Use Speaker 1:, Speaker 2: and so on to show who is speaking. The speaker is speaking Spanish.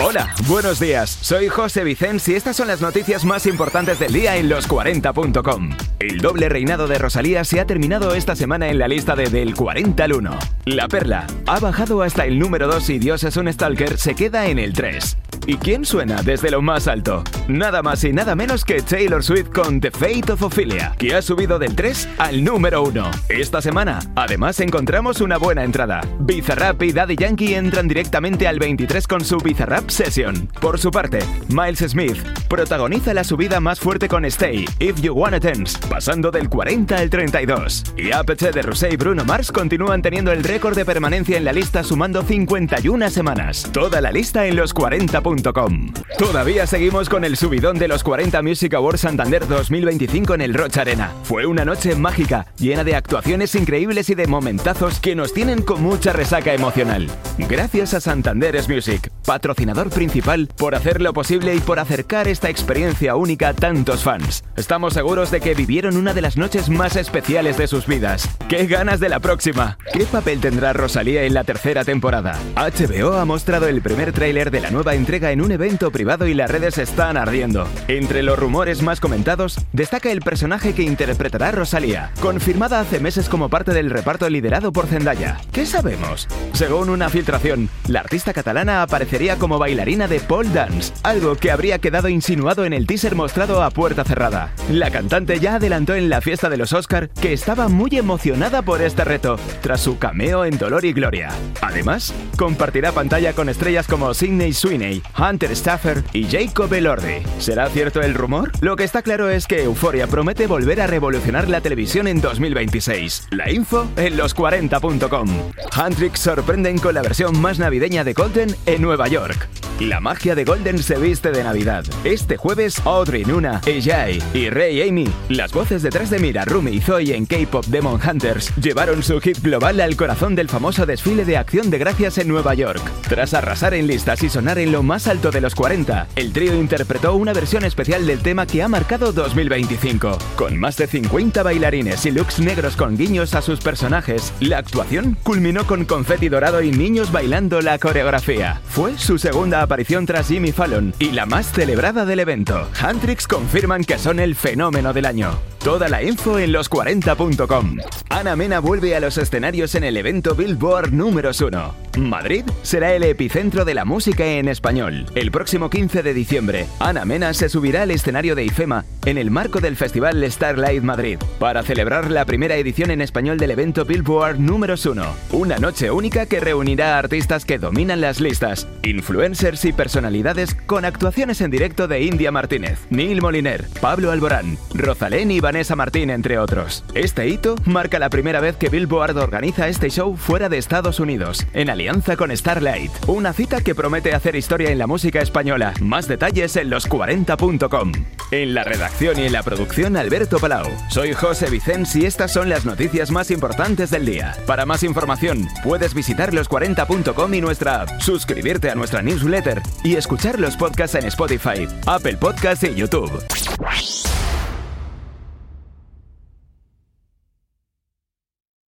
Speaker 1: Hola, buenos días. Soy José Vicens y estas son las noticias más importantes del día en los40.com. El doble reinado de Rosalía se ha terminado esta semana en la lista de Del 40 al 1. La Perla ha bajado hasta el número 2 y Dios es un stalker se queda en el 3. ¿Y quién suena desde lo más alto? Nada más y nada menos que Taylor Swift con The Fate of Ophelia, que ha subido del 3 al número 1. Esta semana, además, encontramos una buena entrada. Bizarrap y Daddy Yankee entran directamente al 23 con su Bizarrap Session. Por su parte, Miles Smith protagoniza la subida más fuerte con Stay, If You Wanna Dance, pasando del 40 al 32. Y APT de Rosé y Bruno Mars continúan teniendo el récord de permanencia en la lista sumando 51 semanas. Toda la lista en los40.com. Todavía seguimos con el subidón de los 40 Music Awards Santander 2025 en el Roch Arena. Fue una noche mágica, llena de actuaciones increíbles y de momentazos que nos tienen con mucha resaca emocional. Gracias a Santander's Music, patrocinador principal, por hacerlo posible y por acercar esta experiencia única a tantos fans. Estamos seguros de que vivieron una de las noches más especiales de sus vidas. ¡Qué ganas de la próxima! ¿Qué papel tendrá Rosalía en la tercera temporada? HBO ha mostrado el primer tráiler de la nueva entrega en un evento privado y las redes están ardiendo. Entre los rumores más comentados, destaca el personaje que interpretará Rosalía, confirmada hace meses como parte del reparto liderado por Zendaya. ¿Qué sabemos? Según una filtración, la artista catalana aparecería como bailarina de pole dance, algo que habría quedado insinuado en el teaser mostrado a puerta cerrada. La cantante ya adelantó en la fiesta de los Oscar que estaba muy emocionada por este reto, tras su cameo en Dolor y Gloria. Además, compartirá pantalla con estrellas como Sydney Sweeney, Hunter Staffer y Jacob Elordi. ¿Será cierto el rumor? Lo que está claro es que Euphoria promete volver a revolucionar la televisión en 2026. La info en los40.com. Huntrix sorprenden con la versión más navideña de Golden en Nueva York. La magia de Golden se viste de Navidad. Este jueves, Audrey Nuna, Ejay y Ray Amy, las voces detrás de Mira, Rumi y Zoe en K-Pop Demon Hunters, llevaron su hit global al corazón del famoso desfile de Acción de Gracias en Nueva York. Tras arrasar en listas y sonar en lo más alto de los 40, el trío interpretó una versión especial del tema que ha marcado 2025. Con más de 50 bailarines y looks negros con guiños a sus personajes, la actuación culminó con confeti dorado y niños bailando la coreografía. Fue su segunda aparición tras Jimmy Fallon y la más celebrada del evento. Huntrix confirman que son el fenómeno del año. Toda la info en los40.com. Ana Mena vuelve a los escenarios en el evento Billboard números 1. Madrid será el epicentro de la música en español. El próximo 15 de diciembre, Ana Mena se subirá al escenario de IFEMA en el marco del Festival Starlight Madrid para celebrar la primera edición en español del evento Billboard números 1. Una noche única que reunirá a artistas que dominan las listas, influencers y personalidades con actuaciones en directo de India Martínez, Neil Moliner, Pablo Alborán, Rosalén y Vanessa Martín, entre otros. Este hito marca la primera vez que Billboard organiza este show fuera de Estados Unidos, en alianza con Starlight. Una cita que promete hacer historia en la música española. Más detalles en los40.com. En la redacción y en la producción, Alberto Palau. Soy José Vicens y estas son las noticias más importantes del día. Para más información, puedes visitar los40.com y nuestra app, suscribirte a nuestra newsletter y escuchar los podcasts en Spotify, Apple Podcasts y YouTube.